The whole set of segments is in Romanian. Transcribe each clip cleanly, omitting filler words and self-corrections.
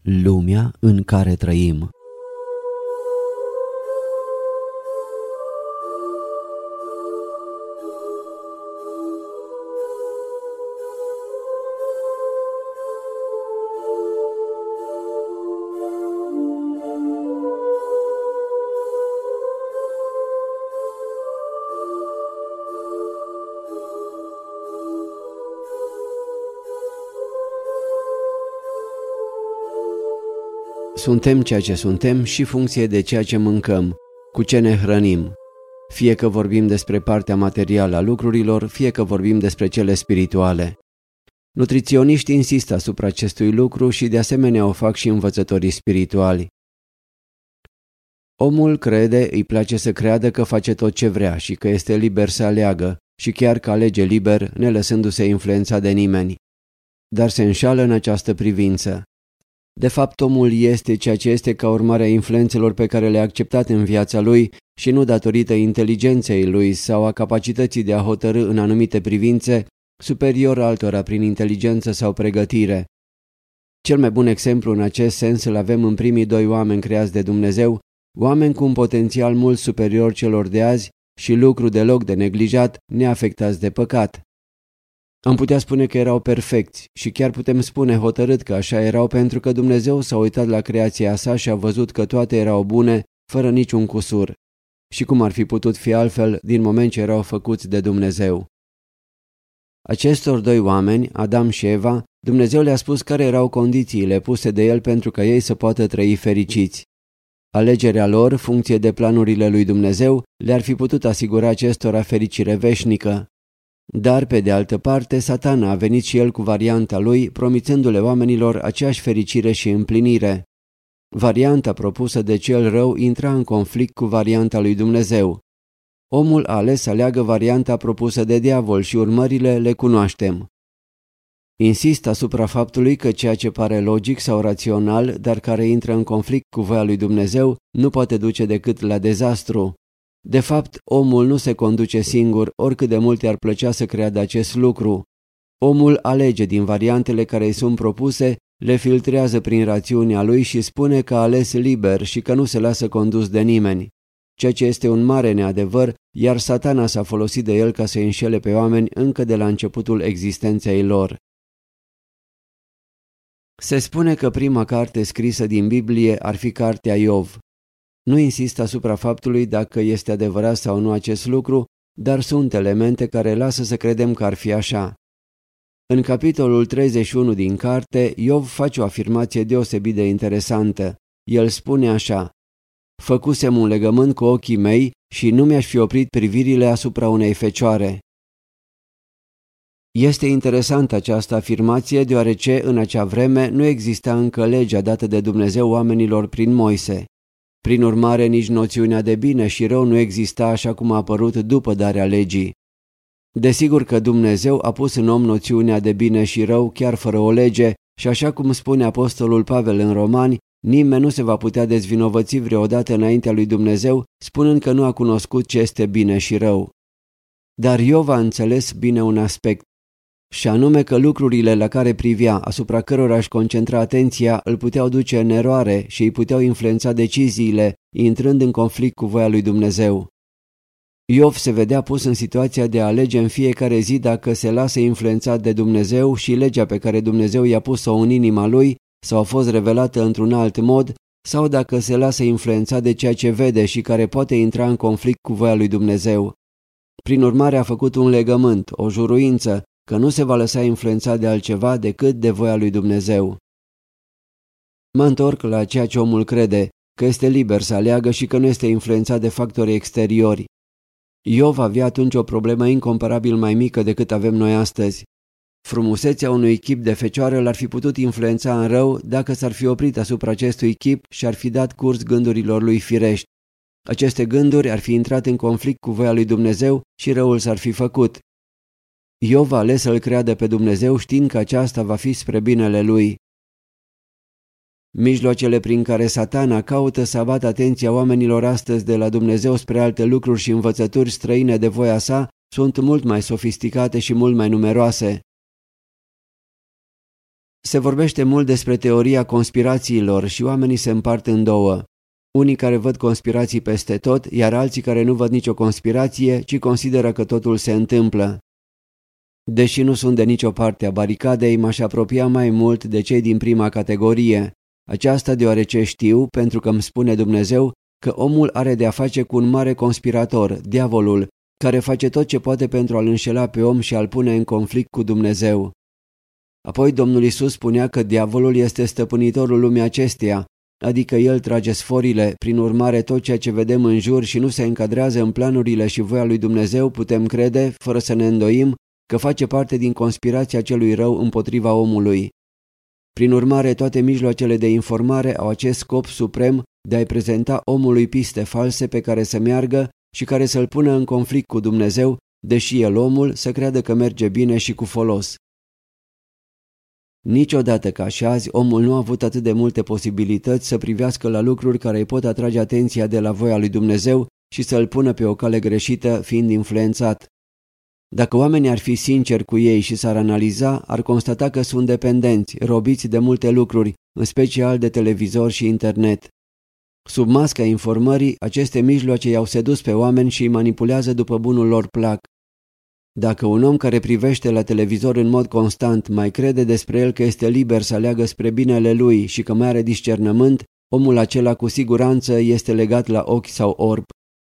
lumea în care trăim. Suntem ceea ce suntem și funcție de ceea ce mâncăm, cu ce ne hrănim. Fie că vorbim despre partea materială a lucrurilor, fie că vorbim despre cele spirituale. Nutriționiștii insistă asupra acestui lucru și de asemenea o fac și învățătorii spirituali. Omul crede, îi place să creadă că face tot ce vrea și că este liber să aleagă și chiar că alege liber, nelăsându-se influențat de nimeni. Dar se înșală în această privință. De fapt, omul este ceea ce este ca urmare a influențelor pe care le-a acceptat în viața lui și nu datorită inteligenței lui sau a capacității de a hotărî în anumite privințe, superior altora prin inteligență sau pregătire. Cel mai bun exemplu în acest sens îl avem în primii doi oameni creați de Dumnezeu, oameni cu un potențial mult superior celor de azi și lucru deloc de neglijat, neafectați de păcat. Am putea spune că erau perfecți și chiar putem spune hotărât că așa erau pentru că Dumnezeu s-a uitat la creația sa și a văzut că toate erau bune, fără niciun cusur. Și cum ar fi putut fi altfel din moment ce erau făcuți de Dumnezeu? Acestor doi oameni, Adam și Eva, Dumnezeu le-a spus care erau condițiile puse de El pentru ca ei să poată trăi fericiți. Alegerea lor, funcție de planurile lui Dumnezeu, le-ar fi putut asigura acestora fericire veșnică. Dar, pe de altă parte, Satana a venit și el cu varianta lui, promițându-le oamenilor aceeași fericire și împlinire. Varianta propusă de cel rău intra în conflict cu varianta lui Dumnezeu. Omul a ales să aleagă varianta propusă de diavol și urmările le cunoaștem. Insist asupra faptului că ceea ce pare logic sau rațional, dar care intră în conflict cu voia lui Dumnezeu, nu poate duce decât la dezastru. De fapt, omul nu se conduce singur, oricât de mult i-ar plăcea să creadă acest lucru. Omul alege din variantele care îi sunt propuse, le filtrează prin rațiunea lui și spune că a ales liber și că nu se lasă condus de nimeni. Ceea ce este un mare neadevăr, iar Satana s-a folosit de el ca să înșele pe oameni încă de la începutul existenței lor. Se spune că prima carte scrisă din Biblie ar fi cartea Iov. Nu insist asupra faptului dacă este adevărat sau nu acest lucru, dar sunt elemente care lasă să credem că ar fi așa. În capitolul 31 din carte, Iov face o afirmație deosebit de interesantă. El spune așa: "Făcusem un legământ cu ochii mei și nu mi-aș fi oprit privirile asupra unei fecioare." Este interesantă această afirmație deoarece în acea vreme nu exista încă legea dată de Dumnezeu oamenilor prin Moise. Prin urmare, nici noțiunea de bine și rău nu exista așa cum a apărut după darea legii. Desigur că Dumnezeu a pus în om noțiunea de bine și rău chiar fără o lege și așa cum spune apostolul Pavel în Romani, nimeni nu se va putea dezvinovăți vreodată înaintea lui Dumnezeu spunând că nu a cunoscut ce este bine și rău. Dar Iov a înțeles bine un aspect, și anume că lucrurile la care privea, asupra cărora își concentra atenția, îl puteau duce în eroare și îi puteau influența deciziile, intrând în conflict cu voia lui Dumnezeu. Iov se vedea pus în situația de a alege în fiecare zi dacă se lasă influențat de Dumnezeu și legea pe care Dumnezeu i-a pus-o în inima lui sau a fost revelată într-un alt mod, sau dacă se lasă influențat de ceea ce vede și care poate intra în conflict cu voia lui Dumnezeu. Prin urmare a făcut un legământ, o juruință, că nu se va lăsa influențat de altceva decât de voia lui Dumnezeu. Mă întorc la ceea ce omul crede, că este liber să aleagă și că nu este influențat de factori exteriori. Iov avea atunci o problemă incomparabil mai mică decât avem noi astăzi. Frumusețea unui chip de fecioară l-ar fi putut influența în rău dacă s-ar fi oprit asupra acestui chip și ar fi dat curs gândurilor lui firești. Aceste gânduri ar fi intrat în conflict cu voia lui Dumnezeu și răul s-ar fi făcut. Iov a ales să-L creadă pe Dumnezeu știind că aceasta va fi spre binele lui. Mijloacele prin care Satana caută să abată atenția oamenilor astăzi de la Dumnezeu spre alte lucruri și învățături străine de voia sa sunt mult mai sofisticate și mult mai numeroase. Se vorbește mult despre teoria conspirațiilor și oamenii se împart în două. Unii care văd conspirații peste tot, iar alții care nu văd nicio conspirație, ci consideră că totul se întâmplă. Deși nu sunt de nicio parte a baricadei, m-aș apropia mai mult de cei din prima categorie. Aceasta deoarece știu, pentru că îmi spune Dumnezeu, că omul are de-a face cu un mare conspirator, diavolul, care face tot ce poate pentru a-l înșela pe om și a-l pune în conflict cu Dumnezeu. Apoi Domnul Iisus spunea că diavolul este stăpânitorul lumii acesteia, adică el trage sforile, prin urmare tot ceea ce vedem în jur și nu se încadrează în planurile și voia lui Dumnezeu putem crede, fără să ne îndoim, că face parte din conspirația celui rău împotriva omului. Prin urmare, toate mijloacele de informare au acest scop suprem de a-i prezenta omului piste false pe care să meargă și care să-l pună în conflict cu Dumnezeu, deși el, omul, să creadă că merge bine și cu folos. Niciodată ca și azi, omul nu a avut atât de multe posibilități să privească la lucruri care îi pot atrage atenția de la voia lui Dumnezeu și să-l pună pe o cale greșită, fiind influențat. Dacă oamenii ar fi sinceri cu ei și s-ar analiza, ar constata că sunt dependenți, robiți de multe lucruri, în special de televizor și internet. Sub masca informării, aceste mijloace i-au sedus pe oameni și îi manipulează după bunul lor plac. Dacă un om care privește la televizor în mod constant mai crede despre el că este liber să aleagă spre binele lui și că mai are discernământ, omul acela cu siguranță este legat la ochi sau orb.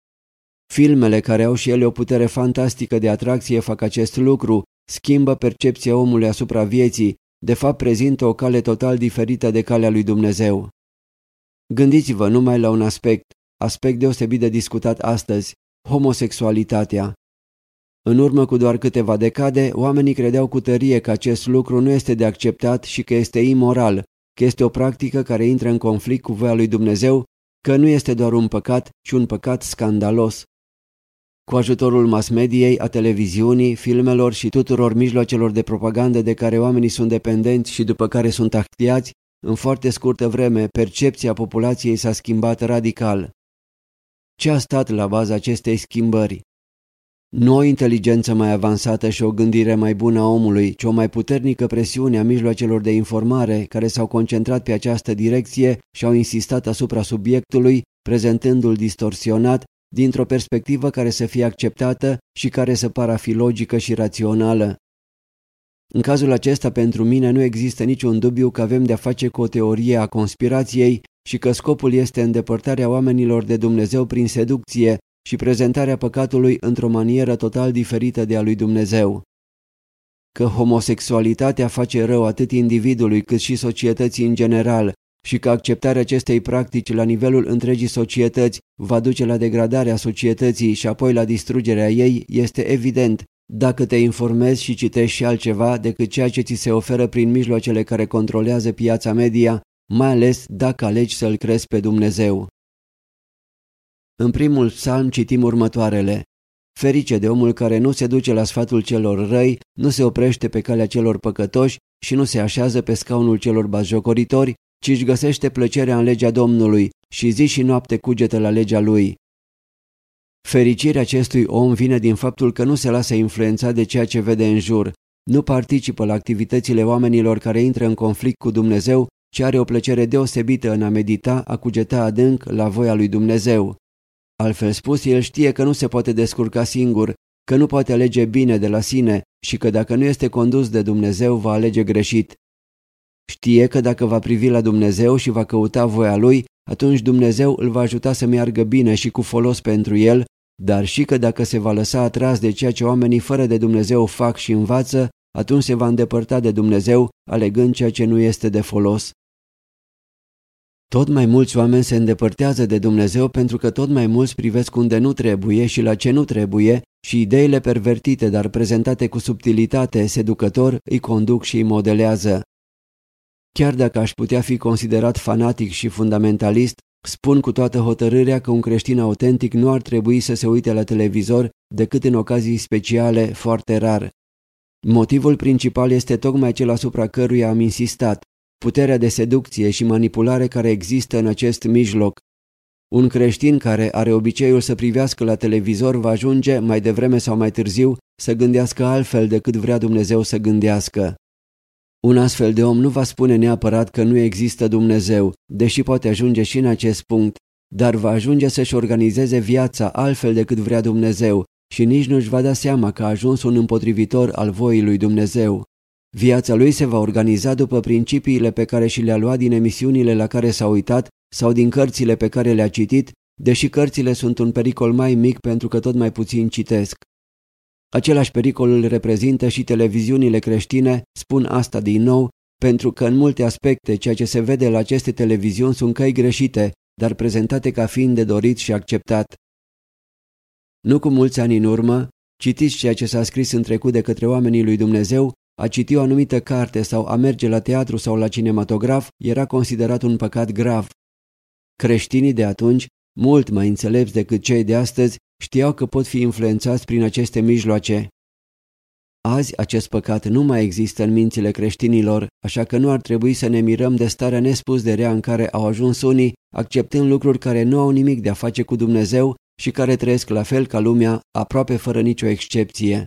Filmele care au și ele o putere fantastică de atracție fac acest lucru, schimbă percepția omului asupra vieții, de fapt prezintă o cale total diferită de calea lui Dumnezeu. Gândiți-vă numai la un aspect deosebit de discutat astăzi, homosexualitatea. În urmă cu doar câteva decade, oamenii credeau cu tărie că acest lucru nu este de acceptat și că este imoral, că este o practică care intră în conflict cu voia lui Dumnezeu, că nu este doar un păcat, ci un păcat scandalos. Cu ajutorul mass-mediei, a televiziunii, filmelor și tuturor mijloacelor de propagandă de care oamenii sunt dependenți și după care sunt actiați, în foarte scurtă vreme, percepția populației s-a schimbat radical. Ce a stat la baza acestei schimbări? Nu o inteligență mai avansată și o gândire mai bună a omului, ci o mai puternică presiune a mijloacelor de informare care s-au concentrat pe această direcție și au insistat asupra subiectului, prezentându-l distorsionat, dintr-o perspectivă care să fie acceptată și care să pară a fi logică și rațională. În cazul acesta, pentru mine, nu există niciun dubiu că avem de-a face cu o teorie a conspirației și că scopul este îndepărtarea oamenilor de Dumnezeu prin seducție și prezentarea păcatului într-o manieră total diferită de a lui Dumnezeu. Că homosexualitatea face rău atât individului cât și societății în general și că acceptarea acestei practici la nivelul întregii societăți va duce la degradarea societății și apoi la distrugerea ei este evident dacă te informezi și citești și altceva decât ceea ce ți se oferă prin mijloacele care controlează piața media, mai ales dacă alegi să-L crezi pe Dumnezeu. În primul psalm citim următoarele: Ferice de omul care nu se duce la sfatul celor răi, nu se oprește pe calea celor păcătoși și nu se așează pe scaunul celor batjocoritori, ci își găsește plăcerea în legea Domnului și zi și noapte cugetă la legea Lui. Fericirea acestui om vine din faptul că nu se lasă influențat de ceea ce vede în jur, nu participă la activitățile oamenilor care intră în conflict cu Dumnezeu, ci are o plăcere deosebită în a medita, a cugeta adânc la voia lui Dumnezeu. Altfel spus, el știe că nu se poate descurca singur, că nu poate alege bine de la sine și că dacă nu este condus de Dumnezeu, va alege greșit. Știe că dacă va privi la Dumnezeu și va căuta voia Lui, atunci Dumnezeu îl va ajuta să meargă bine și cu folos pentru el, dar și că dacă se va lăsa atras de ceea ce oamenii fără de Dumnezeu fac și învață, atunci se va îndepărta de Dumnezeu, alegând ceea ce nu este de folos. Tot mai mulți oameni se îndepărtează de Dumnezeu pentru că tot mai mulți privesc unde nu trebuie și la ce nu trebuie și ideile pervertite, dar prezentate cu subtilitate, seducător, îi conduc și îi modelează. Chiar dacă aș putea fi considerat fanatic și fundamentalist, spun cu toată hotărârea că un creștin autentic nu ar trebui să se uite la televizor decât în ocazii speciale, foarte rar. Motivul principal este tocmai cel asupra căruia am insistat: puterea de seducție și manipulare care există în acest mijloc. Un creștin care are obiceiul să privească la televizor va ajunge, mai devreme sau mai târziu, să gândească altfel decât vrea Dumnezeu să gândească. Un astfel de om nu va spune neapărat că nu există Dumnezeu, deși poate ajunge și în acest punct, dar va ajunge să-și organizeze viața altfel decât vrea Dumnezeu și nici nu-și va da seama că a ajuns un împotrivitor al voii lui Dumnezeu. Viața lui se va organiza după principiile pe care și le-a luat din emisiunile la care s-a uitat sau din cărțile pe care le-a citit, deși cărțile sunt un pericol mai mic pentru că tot mai puțin citesc. Același pericol îl reprezintă și televiziunile creștine, spun asta din nou, pentru că în multe aspecte ceea ce se vede la aceste televiziuni sunt căi greșite, dar prezentate ca fiind de dorit și acceptat. Nu cu mulți ani în urmă, citiți ceea ce s-a scris în trecut de către oamenii lui Dumnezeu, a citi o anumită carte sau a merge la teatru sau la cinematograf era considerat un păcat grav. Creștinii de atunci, mult mai înțelepți decât cei de astăzi, știau că pot fi influențați prin aceste mijloace. Azi acest păcat nu mai există în mințile creștinilor, așa că nu ar trebui să ne mirăm de starea nespus de rea în care au ajuns unii, acceptând lucruri care nu au nimic de a face cu Dumnezeu și care trăiesc la fel ca lumea, aproape fără nicio excepție.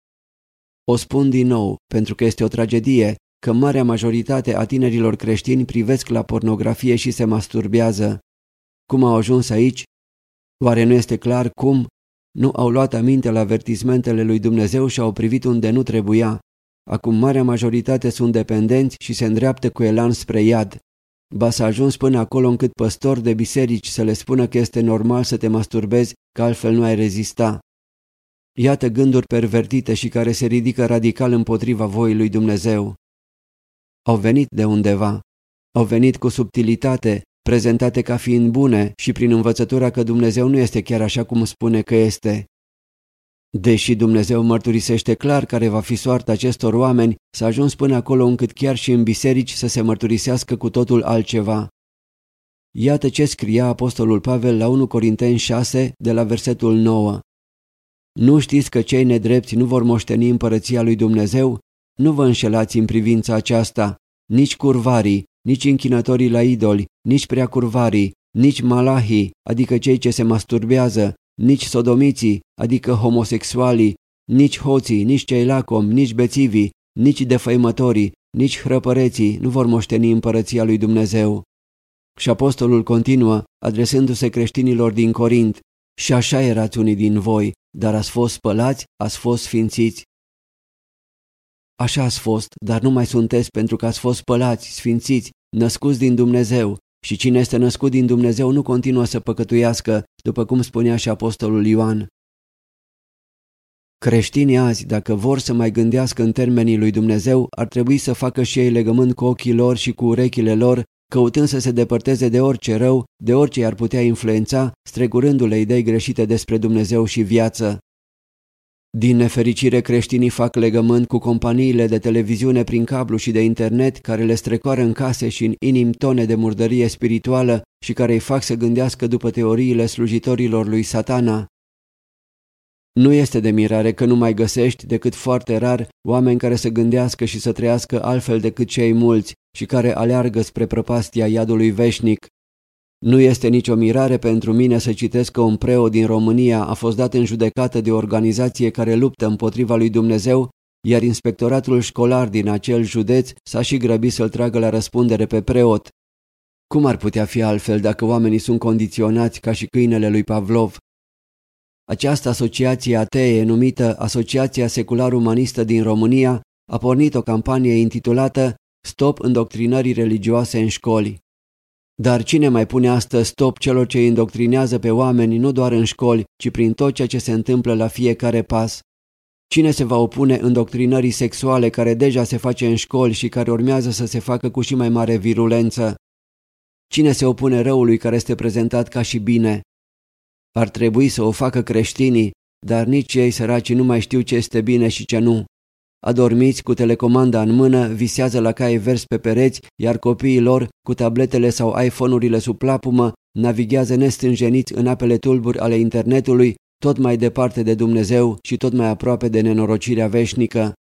O spun din nou, pentru că este o tragedie, că marea majoritate a tinerilor creștini privesc la pornografie și se masturbează. Cum au ajuns aici? Oare nu este clar cum? Nu au luat aminte la avertismentele lui Dumnezeu și au privit unde nu trebuia. Acum marea majoritate sunt dependenți și se îndreaptă cu elan spre iad. Ba s-a ajuns până acolo încât păstori de biserici să le spună că este normal să te masturbezi, că altfel nu ai rezista. Iată gânduri pervertite și care se ridică radical împotriva voii lui Dumnezeu. Au venit de undeva. Au venit cu subtilitate, prezentate ca fiind bune și prin învățătura că Dumnezeu nu este chiar așa cum spune că este. Deși Dumnezeu mărturisește clar care va fi soarta acestor oameni, s-a ajuns până acolo încât chiar și în biserici să se mărturisească cu totul altceva. Iată ce scria apostolul Pavel la 1 Corinteni 6, de la versetul 9. Nu știți că cei nedrepți nu vor moșteni împărăția lui Dumnezeu? Nu vă înșelați în privința aceasta, nici curvarii, nici închinătorii la idoli, nici preacurvarii, nici malahii, adică cei ce se masturbează, nici sodomiții, adică homosexualii, nici hoții, nici cei lacomi, nici bețivii, nici defăimătorii, nici hrăpăreții nu vor moșteni împărăția lui Dumnezeu. Și apostolul continuă, adresându-se creștinilor din Corint, și așa erați unii din voi, dar ați fost spălați, ați fost sfințiți. Așa ați fost, dar nu mai sunteți pentru că ați fost spălați, sfințiți, născuți din Dumnezeu. Și cine este născut din Dumnezeu nu continuă să păcătuiască, după cum spunea și apostolul Ioan. Creștinii azi, dacă vor să mai gândească în termenii lui Dumnezeu, ar trebui să facă și ei legământ cu ochii lor și cu urechile lor, căutând să se depărteze de orice rău, de orice i-ar putea influența, strecurându-le idei greșite despre Dumnezeu și viață. Din nefericire, creștinii fac legământ cu companiile de televiziune prin cablu și de internet care le strecoară în case și în inimi tone de murdărie spirituală și care îi fac să gândească după teoriile slujitorilor lui Satana. Nu este de mirare că nu mai găsești, decât foarte rar, oameni care să gândească și să trăiască altfel decât cei mulți și care aleargă spre prăpastia iadului veșnic. Nu este nicio mirare pentru mine să citesc că un preot din România a fost dat în judecată de o organizație care luptă împotriva lui Dumnezeu, iar inspectoratul școlar din acel județ s-a și grăbit să-l tragă la răspundere pe preot. Cum ar putea fi altfel dacă oamenii sunt condiționați ca și câinele lui Pavlov? Această asociație atee, numită Asociația Secular-Umanistă din România, a pornit o campanie intitulată Stop îndoctrinării religioase în școli. Dar cine mai pune astăzi stop celor ce îndoctrinează pe oameni nu doar în școli, ci prin tot ceea ce se întâmplă la fiecare pas? Cine se va opune îndoctrinării sexuale care deja se face în școli și care urmează să se facă cu și mai mare virulență? Cine se opune răului care este prezentat ca și bine? Ar trebui să o facă creștinii, dar nici ei săraci nu mai știu ce este bine și ce nu. Adormiți cu telecomanda în mână, visează la cai verzi pe pereți, iar copiii lor, cu tabletele sau iPhone-urile sub plapumă, navighează nestânjeniți în apele tulburi ale internetului, tot mai departe de Dumnezeu și tot mai aproape de nenorocirea veșnică.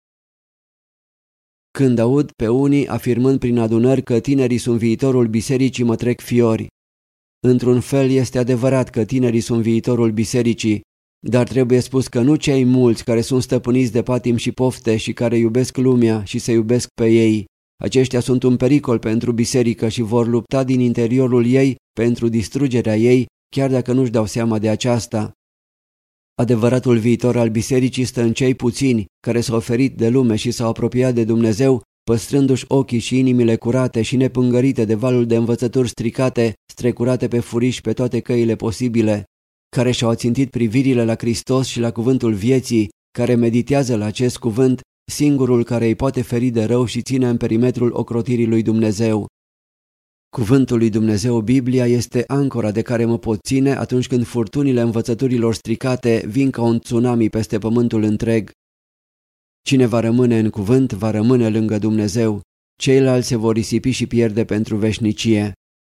Când aud pe unii afirmând prin adunări că tinerii sunt viitorul bisericii, mă trec fiori. Într-un fel este adevărat că tinerii sunt viitorul bisericii, dar trebuie spus că nu cei mulți care sunt stăpâniți de patim și pofte și care iubesc lumea și se iubesc pe ei, Aceștia sunt un pericol pentru biserică și vor lupta din interiorul ei pentru distrugerea ei, chiar dacă nu-și dau seama de aceasta. Adevăratul viitor al bisericii stă în cei puțini care s-au oferit de lume și s-au apropiat de Dumnezeu, păstrându-și ochii și inimile curate și nepângărite de valul de învățături stricate, strecurate pe furiș pe toate căile posibile, care și-au ațintit privirile la Hristos și la cuvântul vieții, care meditează la acest cuvânt, singurul care îi poate feri de rău și ține în perimetrul ocrotirii lui Dumnezeu. Cuvântul lui Dumnezeu, Biblia, este ancora de care mă pot ține atunci când furtunile învățăturilor stricate vin ca un tsunami peste pământul întreg. Cine va rămâne în cuvânt, va rămâne lângă Dumnezeu. Ceilalți se vor risipi și pierde pentru veșnicie.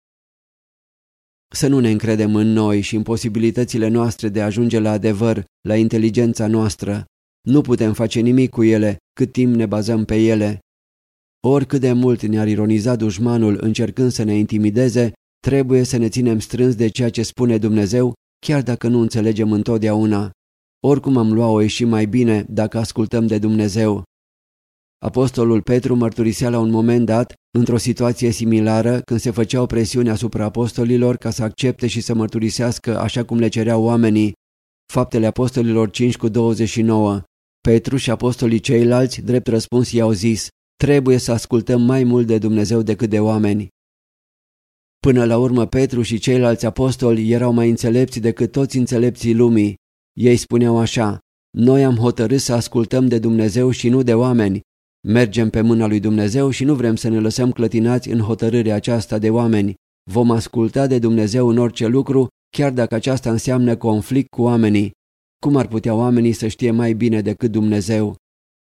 Să nu ne încredem în noi și în posibilitățile noastre de a ajunge la adevăr, la inteligența noastră. Nu putem face nimic cu ele cât timp ne bazăm pe ele. Oricât de mult ne-ar ironiza dușmanul încercând să ne intimideze, trebuie să ne ținem strâns de ceea ce spune Dumnezeu, chiar dacă nu înțelegem întotdeauna. Oricum am luat-o ieși mai bine dacă ascultăm de Dumnezeu. Apostolul Petru mărturisea la un moment dat, într-o situație similară, când se făceau presiuni asupra apostolilor ca să accepte și să mărturisească așa cum le cereau oamenii. Faptele Apostolilor 5:29. Petru și apostolii ceilalți, drept răspuns, i-au zis: trebuie să ascultăm mai mult de Dumnezeu decât de oameni. Până la urmă, Petru și ceilalți apostoli erau mai înțelepți decât toți înțelepții lumii. Ei spuneau așa: noi am hotărât să ascultăm de Dumnezeu și nu de oameni. Mergem pe mâna lui Dumnezeu și nu vrem să ne lăsăm clătinați în hotărârea aceasta de oameni. Vom asculta de Dumnezeu în orice lucru, chiar dacă aceasta înseamnă conflict cu oamenii. Cum ar putea oamenii să știe mai bine decât Dumnezeu?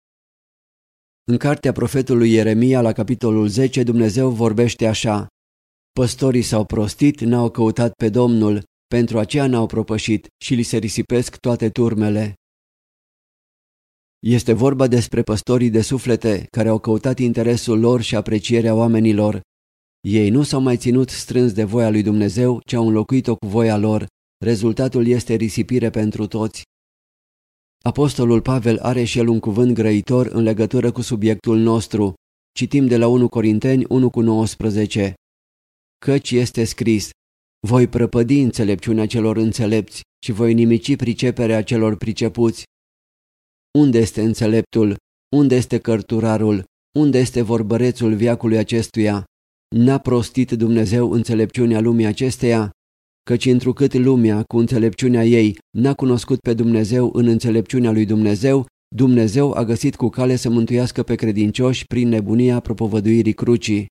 În cartea profetului Ieremia, la capitolul 10, Dumnezeu vorbește așa: păstorii s-au prostit, n-au căutat pe Domnul, pentru aceea n-au propășit și li se risipesc toate turmele. Este vorba despre păstorii de suflete care au căutat interesul lor și aprecierea oamenilor. Ei nu s-au mai ținut strâns de voia lui Dumnezeu, ci au înlocuit-o cu voia lor. Rezultatul este risipire pentru toți. Apostolul Pavel are și el un cuvânt grăitor în legătură cu subiectul nostru. Citim de la 1 Corinteni 1:19. Căci este scris: voi prăpădi înțelepciunea celor înțelepți și voi nimici priceperea celor pricepuți. Unde este înțeleptul? Unde este cărturarul? Unde este vorbărețul veacului acestuia? N-a prostit Dumnezeu înțelepciunea lumii acesteia? Căci întrucât lumea, cu înțelepciunea ei, n-a cunoscut pe Dumnezeu în înțelepciunea lui Dumnezeu, Dumnezeu a găsit cu cale să mântuiască pe credincioși prin nebunia propovăduirii crucii.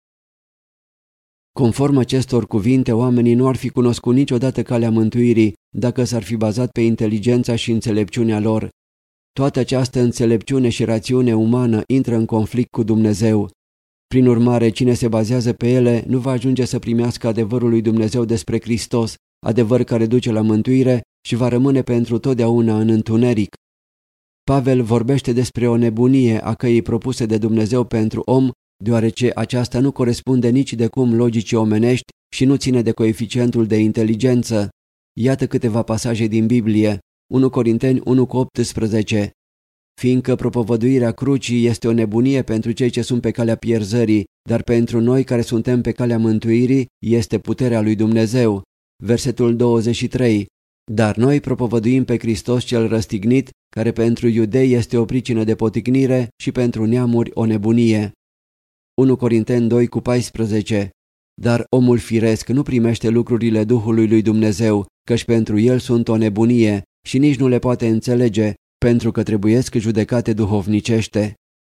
Conform acestor cuvinte, oamenii nu ar fi cunoscut niciodată calea mântuirii dacă s-ar fi bazat pe inteligența și înțelepciunea lor. Toată această înțelepciune și rațiune umană intră în conflict cu Dumnezeu. Prin urmare, cine se bazează pe ele nu va ajunge să primească adevărul lui Dumnezeu despre Hristos, adevăr care duce la mântuire, și va rămâne pentru totdeauna în întuneric. Pavel vorbește despre o nebunie a căii propuse de Dumnezeu pentru om, deoarece aceasta nu corespunde nici de cum logicii omenești și nu ține de coeficientul de inteligență. Iată câteva pasaje din Biblie. 1 Corinteni 1:18. Fiindcă propovăduirea crucii este o nebunie pentru cei ce sunt pe calea pierzării, dar pentru noi care suntem pe calea mântuirii este puterea lui Dumnezeu. Versetul 23. Dar noi propovăduim pe Hristos cel răstignit, care pentru iudei este o pricină de poticnire și pentru neamuri o nebunie. 1 Corinteni 2:14. Dar omul firesc nu primește lucrurile Duhului lui Dumnezeu, căci pentru el sunt o nebunie și nici nu le poate înțelege, pentru că trebuiesc judecate duhovnicește.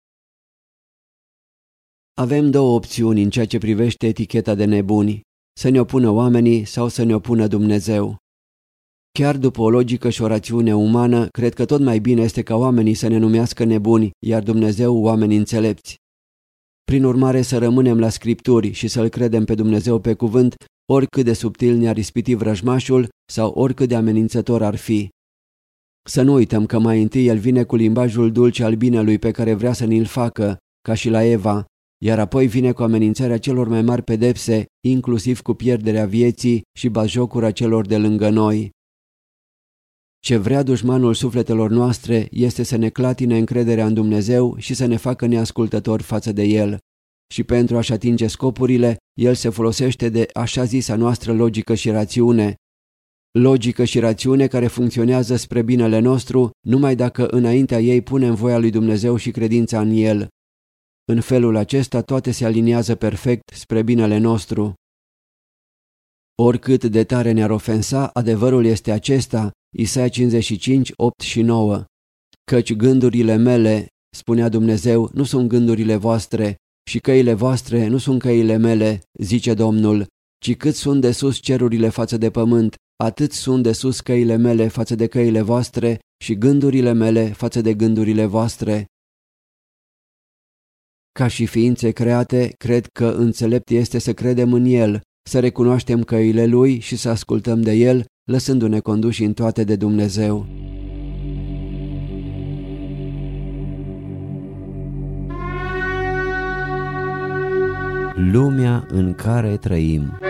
Avem două opțiuni în ceea ce privește eticheta de nebuni: să ne opună oamenii sau să ne opună Dumnezeu. Chiar după o logică și o rațiune umană, cred că tot mai bine este ca oamenii să ne numească nebuni, iar Dumnezeu oameni înțelepți. Prin urmare, să rămânem la Scripturi și să-L credem pe Dumnezeu pe cuvânt, oricât de subtil ne-ar ispiti vrăjmașul sau oricât de amenințător ar fi. Să nu uităm că mai întâi El vine cu limbajul dulce al binelui pe care vrea să ni-l facă, ca și la Eva, iar apoi vine cu amenințarea celor mai mari pedepse, inclusiv cu pierderea vieții și batjocura celor de lângă noi. Ce vrea dușmanul sufletelor noastre este să ne clatine încrederea în Dumnezeu și să ne facă neascultători față de El. și pentru a-și atinge scopurile, el se folosește de așa zisa noastră logică și rațiune. Logică și rațiune care funcționează spre binele nostru numai dacă înaintea ei punem voia lui Dumnezeu și credința în El. În felul acesta toate se aliniază perfect spre binele nostru. Oricât de tare ne-ar ofensa, adevărul este acesta, Isaia 55, 8 și 9. Căci gândurile mele, spunea Dumnezeu, nu sunt gândurile voastre și căile voastre nu sunt căile mele, zice Domnul, ci cât sunt de sus cerurile față de pământ, atât sunt de sus căile mele față de căile voastre și gândurile mele față de gândurile voastre. Ca și ființe create, cred că înțelept este să credem în El, să recunoaștem căile Lui și să ascultăm de El, lăsându-ne conduși în toate de Dumnezeu. Lumea în care trăim.